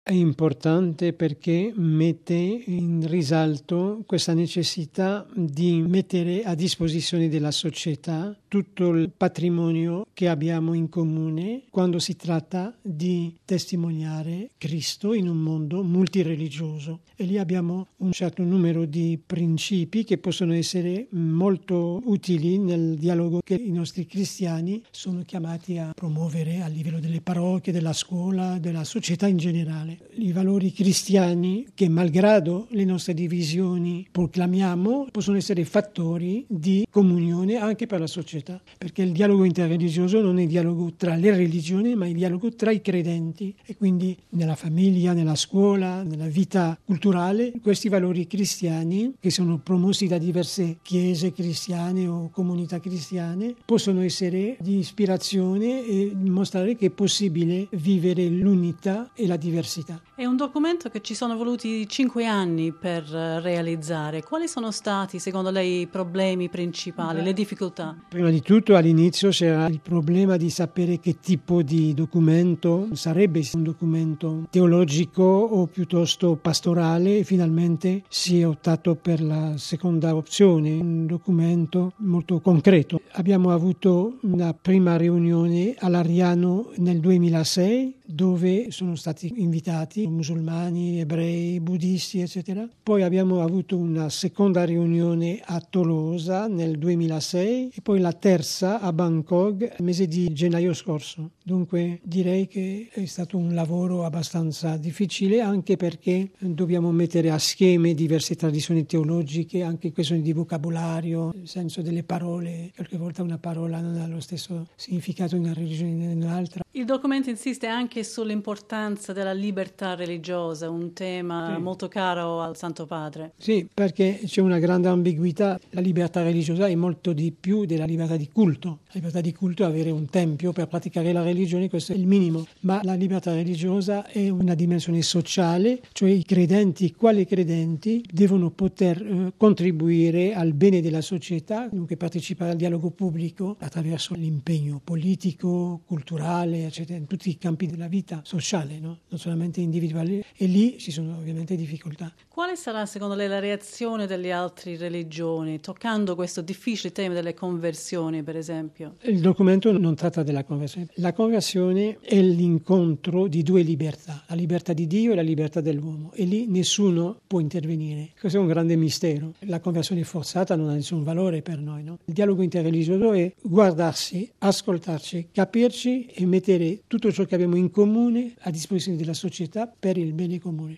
È importante perché mette in risalto questa necessità di mettere a disposizione della società tutto il patrimonio che abbiamo in comune quando si tratta di testimoniare Cristo in un mondo multireligioso. E lì abbiamo un certo numero di principi che possono essere molto utili nel dialogo che i nostri cristiani sono chiamati a promuovere a livello delle parrocchie, della scuola, della società in generale. I valori cristiani che, malgrado le nostre divisioni, proclamiamo, possono essere fattori di comunione anche per la società, perché il dialogo interreligioso non è dialogo tra le religioni, ma è dialogo tra i credenti, e quindi nella famiglia, nella scuola, nella vita culturale, questi valori cristiani, che sono promossi da diverse chiese cristiane o comunità cristiane, possono essere di ispirazione e mostrare che è possibile vivere l'unità e la diversità. È un documento che ci sono voluti 5 anni per realizzare. Quali sono stati, secondo lei, i problemi principali, le difficoltà? Prima di tutto, all'inizio c'era il problema di sapere che tipo di documento sarebbe, un documento teologico o piuttosto pastorale, e finalmente si è optato per la seconda opzione, un documento molto concreto. Abbiamo avuto una prima riunione all'Ariano nel 2006, dove sono stati invitati musulmani, ebrei, buddisti, eccetera. Poi abbiamo avuto una seconda riunione a Tolosa nel 2006 e poi la terza a Bangkok nel mese di gennaio scorso. Dunque direi che è stato un lavoro abbastanza difficile, anche perché dobbiamo mettere a scheme diverse tradizioni teologiche, anche questioni di vocabolario, il senso delle parole. Qualche volta una parola non ha lo stesso significato in una religione che in un'altra. Il documento insiste anche sull'importanza della libertà religiosa, un tema molto caro al Santo Padre. Sì, perché c'è una grande ambiguità. La libertà religiosa è molto di più della libertà di culto. La libertà di culto è avere un tempio per praticare la religione, questo è il minimo. Ma la libertà religiosa è una dimensione sociale, cioè i credenti, quali credenti, devono poter contribuire al bene della società, dunque partecipare al dialogo pubblico attraverso l'impegno politico, culturale, eccetera, in tutti i campi della vita sociale, no? Non solamente individuale, e lì ci sono ovviamente difficoltà. Quale sarà secondo lei la reazione delle altre religioni, toccando questo difficile tema delle conversioni, per esempio? Il documento non tratta della conversione. La conversione è l'incontro di due libertà, la libertà di Dio e la libertà dell'uomo, e lì nessuno può intervenire. Questo è un grande mistero. La conversione forzata non ha nessun valore per noi, no? Il dialogo interreligioso è guardarsi, ascoltarci, capirci e mettere tutto ciò che abbiamo in comune a disposizione della società per il bene comune.